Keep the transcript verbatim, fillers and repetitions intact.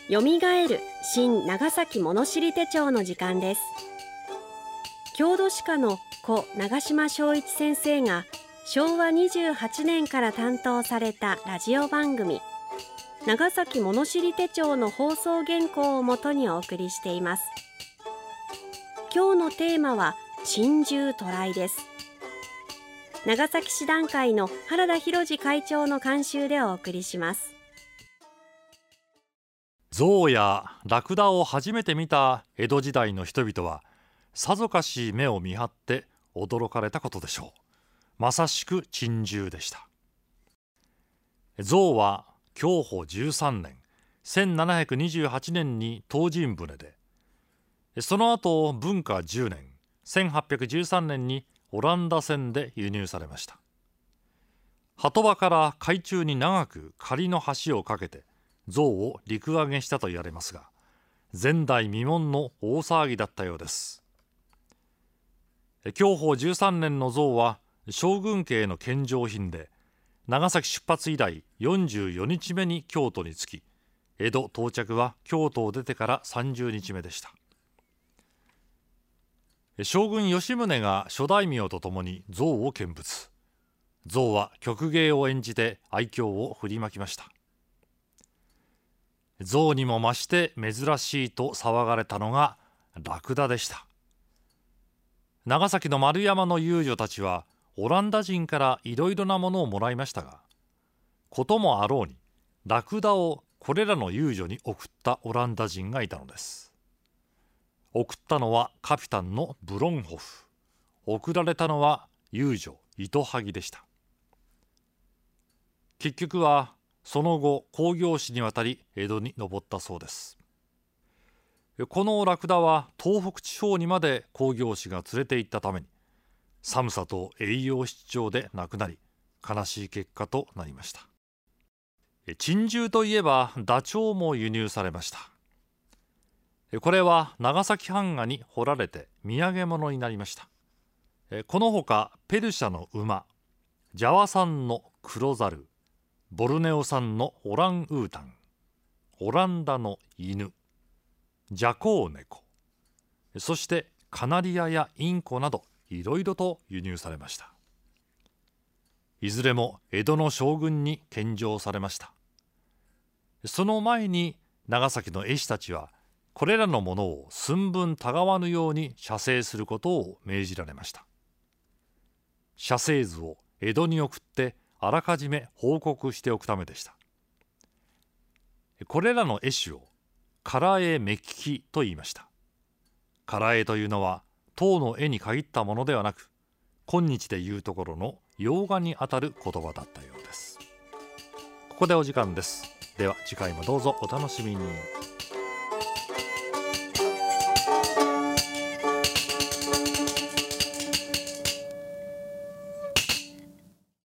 よみがえる新長崎物知り手帳の時間です。郷土史家の故長島昭一先生がしょうわにじゅうはちねんから担当されたラジオ番組長崎物知り手帳の放送原稿をもとにお送りしています。今日のテーマは珍獣渡来です。長崎市団会の原田博二会長の監修でお送りします。 象やラクダを初めて見た江戸時代の人々はさぞかし目を見張って驚かれたことでしょう。まさしく珍獣でした。象は享保じゅうさんねんせんななひゃくにじゅうはちねんに東尋船で、その後文化じゅうねんせんはっぴゃくじゅうさんねんにオランダ船で輸入されました。鳩場から海中に長く仮の橋を架けて象を陸揚げしたと言われますが、前代未聞の大騒ぎだったようです。享保じゅうさんねんの象は将軍家への献上品で、長崎出発以来よんじゅうよにちめに京都に着き、江戸到着は京都を出てからさんじゅうにちめでした。将軍吉宗が諸大名とともに象を見物。象は曲芸を演じて愛嬌を振りまきました。象にも増して珍しいと騒がれたのがラクダでした。長崎の丸山の遊女たちはオランダ人からいろいろなものをもらいましたが、こともあろうにラクダをこれらの遊女に送ったオランダ人がいたのです。送ったのはカピタンのブロンホフ、送られたのは遊女糸萩でした。結局はその後興行師に渡り江戸に上ったそうです。このラクダは東北地方にまで興行師が連れて行ったために、寒さと栄養失調で亡くなり、悲しい結果となりました。珍獣といえばダチョウも輸入されました。これは長崎版画に彫られて土産物になりました。このほかペルシャの馬、ジャワ産の黒猿、ボルネオ産のオランウータン、オランダの犬、ジャコウネコ、そしてカナリアやインコなどいろいろと輸入されました。いずれも江戸の将軍に献上されました。その前に長崎の絵師たちはこれらのものを寸分たがわぬように写生することを命じられました。写生図を江戸に送ってあらかじめ報告しておくためでした。これらの絵師を唐絵目利きと言いました。唐絵というのは唐の絵に限ったものではなく、今日でいうところの洋画にあたる言葉だったようです。ここでお時間です。では次回もどうぞお楽しみに。